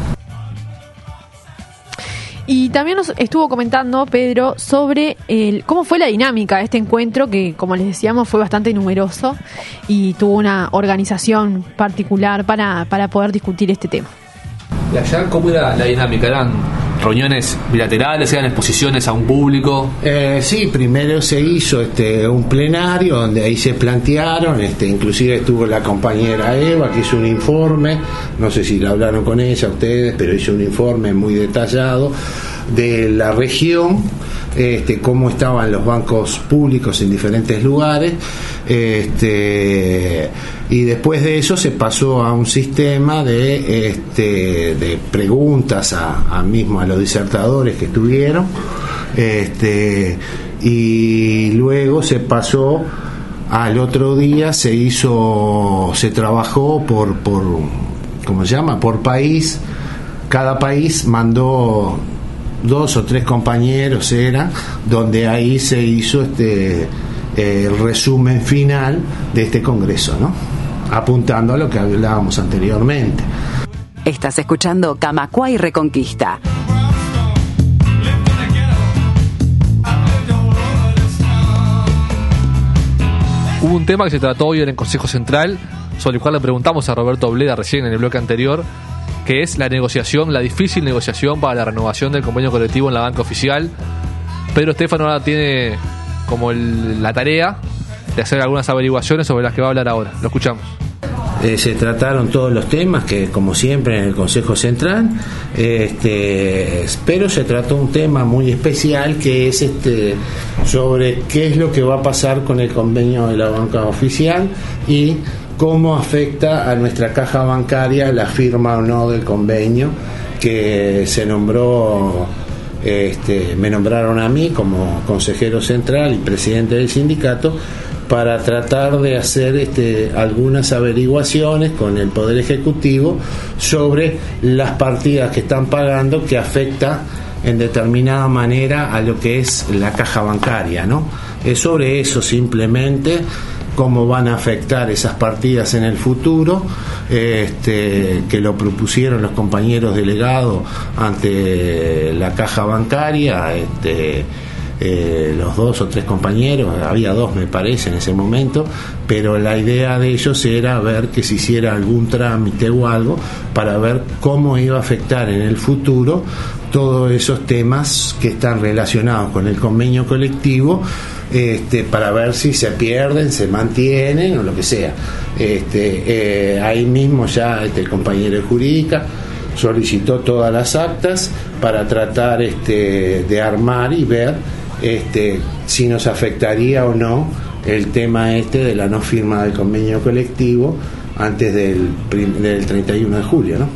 Y también nos estuvo comentando Pedro sobre el, cómo fue la dinámica de este encuentro, que como les decíamos fue bastante numeroso y tuvo una organización particular para, para poder discutir este tema. ¿Y allá cómo era la dinámica? ¿Eran reuniones bilaterales, eran exposiciones a un público? Eh, sí, primero se hizo este un plenario donde ahí se plantearon, este, inclusive estuvo la compañera Eva que hizo un informe, no sé si la hablaron con ella ustedes, pero hizo un informe muy detallado de la región, este, cómo estaban los bancos públicos en diferentes lugares, este, y después de eso se pasó a un sistema de, este, de preguntas a, a mismo a los disertadores que estuvieron, este, y luego se pasó al otro día, se hizo, se trabajó por, por, ¿cómo se llama? Por país. Cada país mandó dos o tres compañeros, era donde ahí se hizo este eh, el resumen final de este congreso, ¿no? Apuntando a lo que hablábamos anteriormente. Estás escuchando Camacuá y Reconquista. Hubo un tema que se trató hoy en el Consejo Central, sobre el cual le preguntamos a Roberto Bleda recién en el bloque anterior, que es la negociación, la difícil negociación para la renovación del convenio colectivo en la banca oficial. Pedro Stefano ahora tiene como el, la tarea de hacer algunas averiguaciones sobre las que va a hablar ahora. Lo escuchamos. Eh, se trataron todos los temas que, como siempre, en el Consejo Central, este, pero se trató un tema muy especial que es este sobre qué es lo que va a pasar con el convenio de la banca oficial y cómo afecta a nuestra caja bancaria la firma o no del convenio, que se nombró, este, me nombraron a mí como consejero central y presidente del sindicato para tratar de hacer este, algunas averiguaciones con el Poder Ejecutivo sobre las partidas que están pagando que afecta en determinada manera a lo que es la caja bancaria, ¿no? Es sobre eso simplemente, cómo van a afectar esas partidas en el futuro, este, que lo propusieron los compañeros delegados ante la caja bancaria, este, eh, los dos o tres compañeros, había dos me parece en ese momento, pero la idea de ellos era ver que se hiciera algún trámite o algo para ver cómo iba a afectar en el futuro todos esos temas que están relacionados con el convenio colectivo, este, para ver si se pierden, se mantienen o lo que sea. Este, eh, ahí mismo ya este, el compañero de jurídica solicitó todas las actas para tratar este, de armar y ver este, si nos afectaría o no el tema este de la no firma del convenio colectivo antes del, prim- del treinta y uno de julio, ¿no?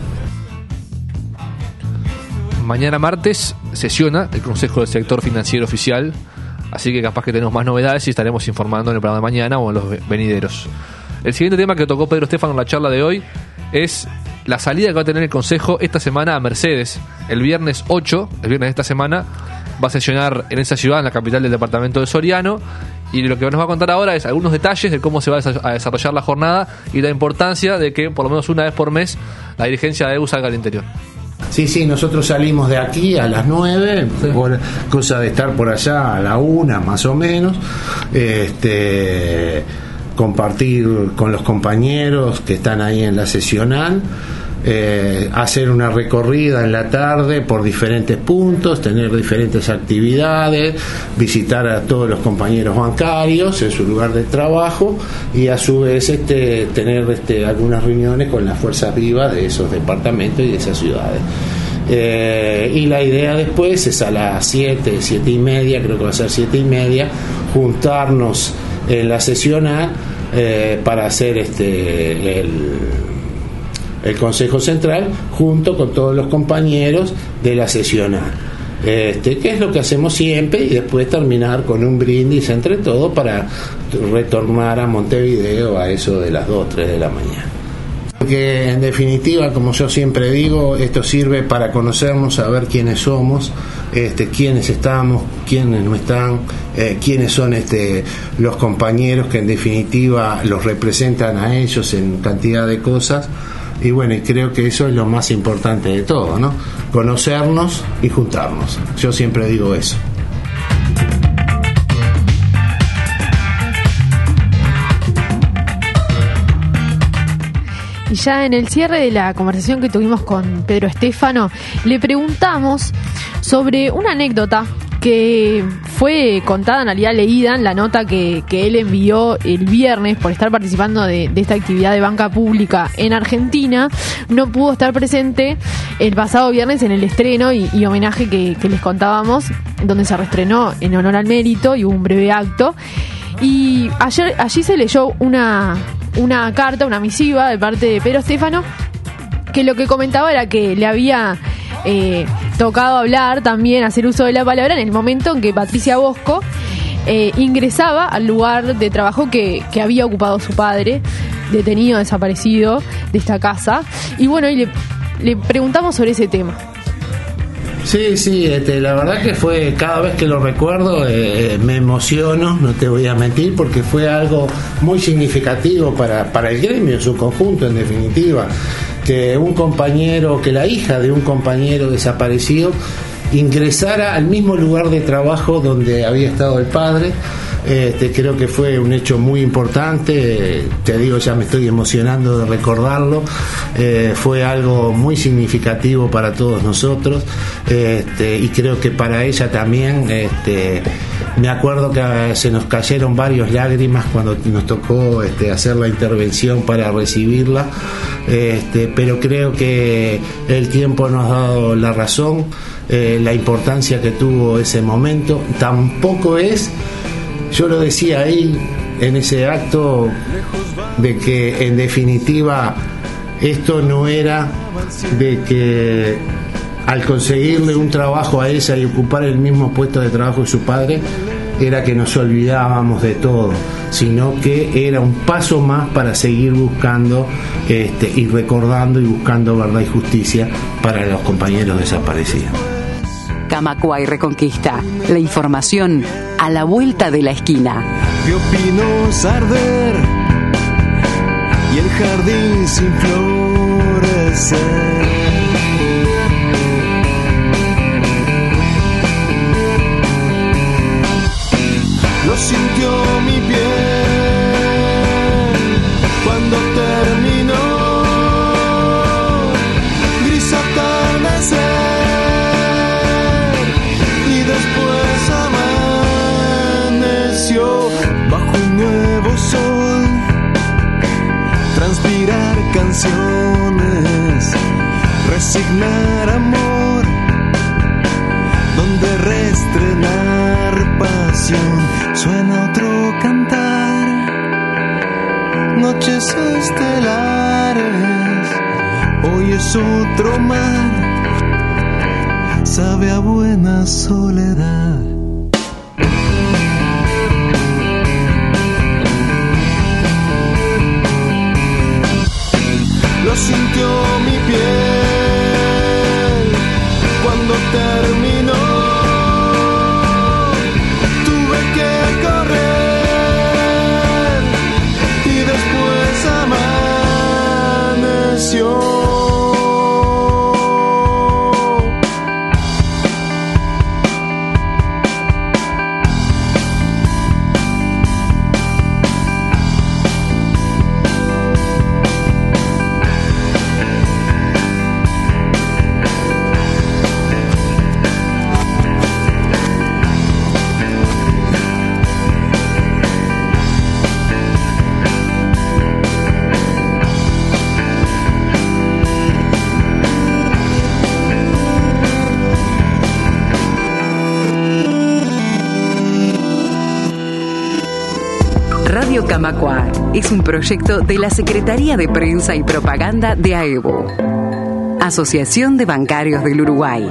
Mañana martes sesiona el Consejo del Sector Financiero Oficial, así que capaz que tenemos más novedades y estaremos informando en el programa de mañana o en los venideros. El siguiente tema que tocó Pedro Stefano en la charla de hoy es la salida que va a tener el Consejo esta semana a Mercedes. El viernes ocho, el viernes de esta semana, va a sesionar en esa ciudad, en la capital del departamento de Soriano, y lo que nos va a contar ahora es algunos detalles de cómo se va a desarrollar la jornada y la importancia de que por lo menos una vez por mes la dirigencia de E U salga al interior. Sí, sí, nosotros salimos de aquí a las nueve, sí. por, cosa de estar por allá a la una más o menos, este, compartir con los compañeros que están ahí en la sesional, eh, hacer una recorrida en la tarde por diferentes puntos, tener diferentes actividades, visitar a todos los compañeros bancarios en su lugar de trabajo y a su vez este, tener este, algunas reuniones con las fuerzas vivas de esos departamentos y de esas ciudades. Eh, y la idea después es a las siete, siete y media, creo que va a ser siete y media, juntarnos en la sesional eh, para hacer este el el Consejo Central junto con todos los compañeros de la sesional, este, que es lo que hacemos siempre, y después terminar con un brindis entre todos para retornar a Montevideo a eso de las dos, tres de la mañana. Porque en definitiva, como yo siempre digo, esto sirve para conocernos, saber quiénes somos, este, quiénes estamos, quiénes no están, eh, quiénes son este, los compañeros que en definitiva los representan a ellos en cantidad de cosas. Y bueno, y creo que eso es lo más importante de todo, ¿no? Conocernos y juntarnos. Yo siempre digo eso. Y ya en el cierre de la conversación que tuvimos con Pedro Stefano, le preguntamos sobre una anécdota que fue contada, en realidad leída, en la nota que, que él envió el viernes por estar participando de, de esta actividad de banca pública en Argentina. No pudo estar presente el pasado viernes en el estreno y, y homenaje que, que les contábamos, donde se reestrenó en honor al mérito y hubo un breve acto. Y ayer allí se leyó una, una carta, una misiva de parte de Pedro Stefano, que lo que comentaba era que le había eh, tocado hablar también, hacer uso de la palabra en el momento en que Patricia Bosco eh, ingresaba al lugar de trabajo que, que había ocupado su padre, detenido, desaparecido de esta casa. Y bueno, y le, le preguntamos sobre ese tema. Sí, sí, este, la verdad que fue, cada vez que lo recuerdo eh, me emociono, no te voy a mentir, porque fue algo muy significativo para, para el gremio en su conjunto, en definitiva, que un compañero, que la hija de un compañero desaparecido ingresara al mismo lugar de trabajo donde había estado el padre. Este, creo que fue un hecho muy importante, te digo, ya me estoy emocionando de recordarlo. Eh, fue algo muy significativo para todos nosotros, este, y creo que para ella también. Este, me acuerdo que se nos cayeron varios lágrimas cuando nos tocó este, hacer la intervención para recibirla, este, pero creo que el tiempo nos ha dado la razón, eh, la importancia que tuvo ese momento. Tampoco es, yo lo decía ahí en ese acto, de que en definitiva esto no era de que al conseguirle un trabajo a ella y ocupar el mismo puesto de trabajo de su padre era que nos olvidábamos de todo, sino que era un paso más para seguir buscando este, y recordando y buscando verdad y justicia para los compañeros desaparecidos. Camacua y Reconquista. La información a la vuelta de la esquina. Vio pinos arder y el jardín sin florecer. Lo sintió mi piel cuando terminó. Gris atardecer y después amaneció bajo un nuevo sol. Transpirar canciones, resignar amor, donde reestrenar pasión. Suena otro cantar, noche noches estelares. Hoy es otro mar, sabe a buena soledad. Lo sintió mi piel cuando terminó. Tuve que correr y después amaneció. Radio Camacua es un proyecto de la Secretaría de Prensa y Propaganda de AEBU, Asociación de Bancarios del Uruguay.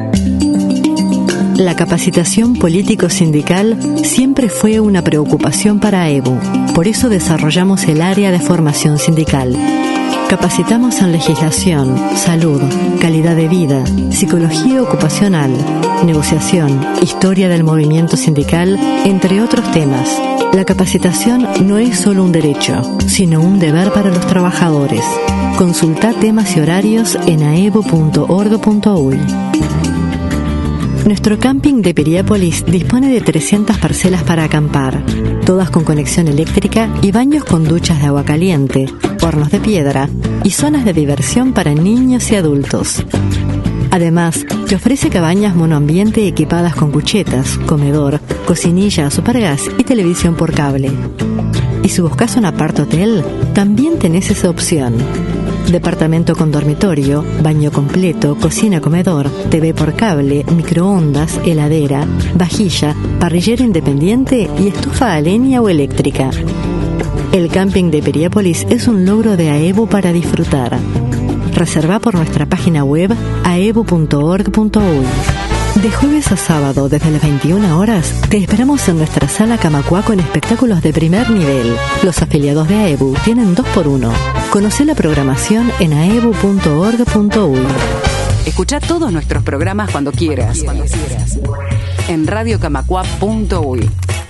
La capacitación político-sindical siempre fue una preocupación para AEBU. Por eso desarrollamos el área de formación sindical. Capacitamos en legislación, salud, calidad de vida, psicología ocupacional, negociación, historia del movimiento sindical, entre otros temas. La capacitación no es solo un derecho, sino un deber para los trabajadores. Consulta temas y horarios en aebu punto org punto uy. Nuestro camping de Piriápolis dispone de trescientas parcelas para acampar, todas con conexión eléctrica y baños con duchas de agua caliente, hornos de piedra y zonas de diversión para niños y adultos. Además, te ofrece cabañas monoambiente equipadas con cuchetas, comedor, cocinilla, supergas y televisión por cable. Y si buscas un apart hotel, también tenés esa opción. Departamento con dormitorio, baño completo, cocina, comedor, T V por cable, microondas, heladera, vajilla, parrillera independiente y estufa a leña o eléctrica. El camping de Piriápolis es un logro de AEBU para disfrutar. Reserva por nuestra página web aebu punto org punto uy. De jueves a sábado, desde las veintiuna horas, te esperamos en nuestra sala Camacua con espectáculos de primer nivel. Los afiliados de AEBU tienen dos por uno. Conoce la programación en aebu punto org punto uy. Escucha todos nuestros programas cuando quieras, cuando quieras. En radio camacua punto uy.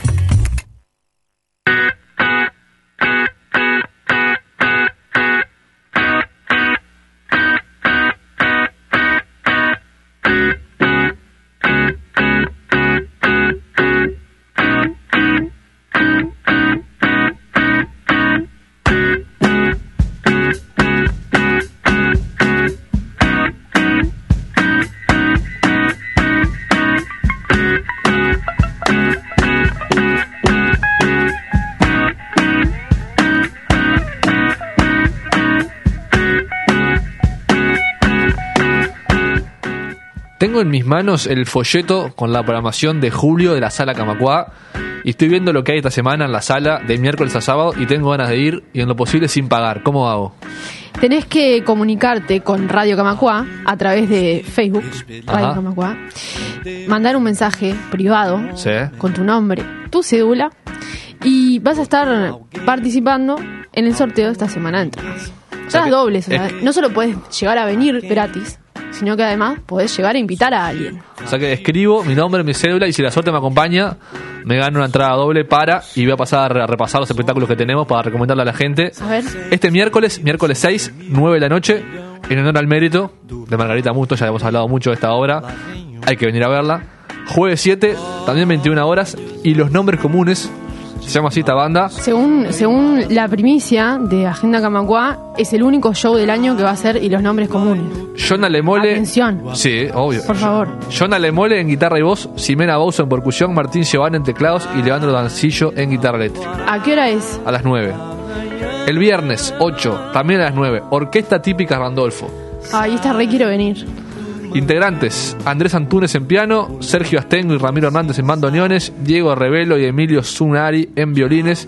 Tengo en mis manos el folleto con la programación de julio de la Sala Camacua y estoy viendo lo que hay esta semana en la sala de miércoles a sábado y tengo ganas de ir y en lo posible sin pagar. ¿Cómo hago? Tenés que comunicarte con Radio Camacua a través de Facebook, Radio Ajá. Camacua, mandar un mensaje privado Sí. con tu nombre, tu cédula y vas a estar participando en el sorteo de esta semana de entradas. sea Entradas que- dobles, o sea, es que- no solo puedes llegar a venir gratis, sino que además podés llegar a invitar a alguien. O sea que escribo mi nombre, mi cédula y si la suerte me acompaña, me gano una entrada doble para y voy a pasar a repasar los espectáculos que tenemos para recomendarle a la gente. A ver. Este miércoles, miércoles seis, nueve de la noche, en honor al mérito de Margarita Musto, ya hemos hablado mucho de esta obra, hay que venir a verla. Jueves siete, también veintiuna horas, y Los Nombres Comunes, se llama así esta banda. Según, según la primicia de Agenda Camacua, es el único show del año que va a ser Y los Nombres Comunes. John Alemole. Atención. Sí, obvio. Por favor. John Alemole en guitarra y voz, Ximena Bouzo en percusión, Martín Giovanni en teclados y Leandro Dancillo en guitarra eléctrica. ¿A qué hora es? A las nueve. El viernes ocho, también a las nueve, Orquesta Típica Randolfo. Ahí está, re quiero venir. Integrantes: Andrés Antunes en piano, Sergio Astengo y Ramiro Hernández en bandoneones, Diego Revelo y Emilio Zunari en violines,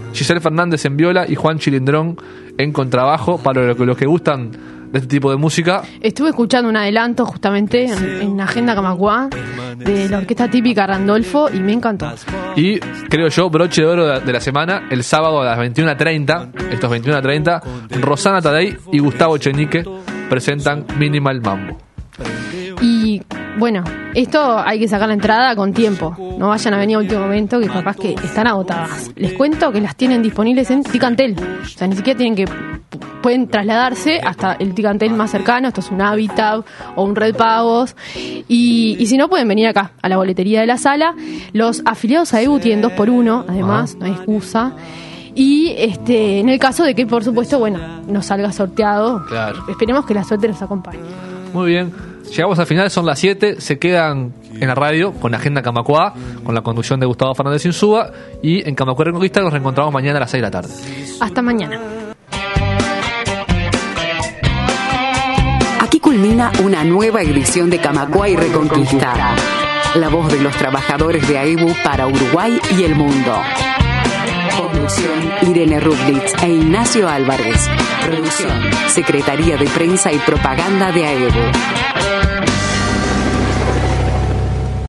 Giselle Fernández en viola y Juan Chilindrón en contrabajo, para los que, los que gustan de este tipo de música. Estuve escuchando un adelanto justamente en, en Agenda Camacuá de la orquesta típica Randolfo y me encantó. Y creo yo, broche de oro de, de la semana, el sábado a las veintiuna treinta, estos veintiuna treinta, Rosana Tadei y Gustavo Echenique presentan Minimal Mambo. Y bueno, esto hay que sacar la entrada con tiempo. No vayan a venir a último momento, que capaz que están agotadas. Les cuento que las tienen disponibles en Ticantel. O sea, ni siquiera tienen que... Pueden trasladarse hasta el Ticantel más cercano. Esto es un Habitat o un Red Pagos. Y, y si no, pueden venir acá, a la boletería de la sala. Los afiliados a E B U tienen dos por uno, además, no hay excusa. Y este, en el caso de que, por supuesto, bueno, nos salga sorteado, claro, esperemos que la suerte nos acompañe. Muy bien, llegamos al final, son las siete, se quedan en la radio con Agenda Camacuá, con la conducción de Gustavo Fernández Insúa, y en Camacuá Reconquista nos reencontramos mañana a las seis de la tarde. Hasta mañana. Aquí culmina una nueva edición de Camacuá y Reconquista. La voz de los trabajadores de A E B U para Uruguay y el mundo. Conducción: Irene Rublitz e Ignacio Álvarez. Producción: Secretaría de Prensa y Propaganda de A E B U.